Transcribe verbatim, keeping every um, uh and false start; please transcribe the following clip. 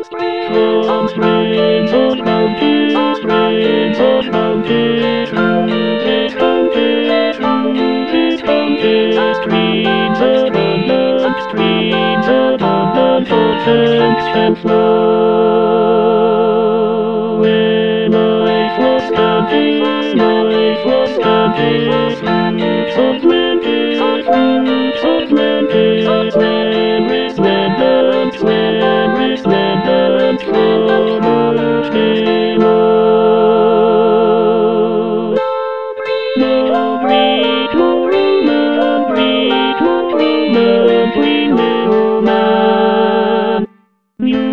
From streams of bounty, streams of bounty, through this bounty, through this bounty, streams abundant, streams abundant, oceans and flow. When life was scanty, life was scanty, fruits of plenty, fruits of plenty, when resplendent, when resplendent, from earth below. No breed, no human breed, no human, we know man. You